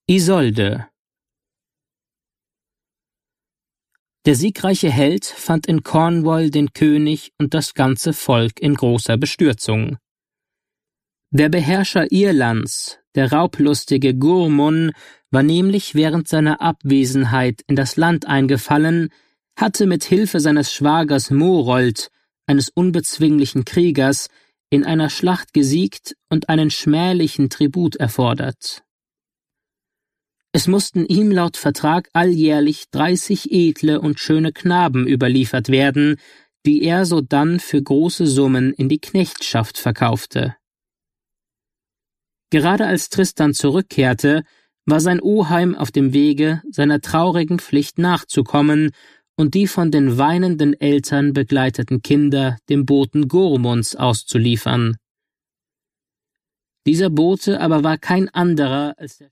Isolde. Der siegreiche Held fand in Cornwall den König und das ganze Volk in großer Bestürzung. Der Beherrscher Irlands, der raublustige Gurmund, war nämlich während seiner Abwesenheit in das Land eingefallen, hatte mit Hilfe seines Schwagers Morold, eines unbezwinglichen Kriegers, in einer Schlacht gesiegt und einen schmählichen Tribut erfordert. Es mussten ihm laut Vertrag alljährlich 30 edle und schöne Knaben überliefert werden, die er sodann für große Summen in die Knechtschaft verkaufte. Gerade als Tristan zurückkehrte, war sein Oheim auf dem Wege, seiner traurigen Pflicht nachzukommen und die von den weinenden Eltern begleiteten Kinder dem Boten Gurmunds auszuliefern. Dieser Bote aber war kein anderer als der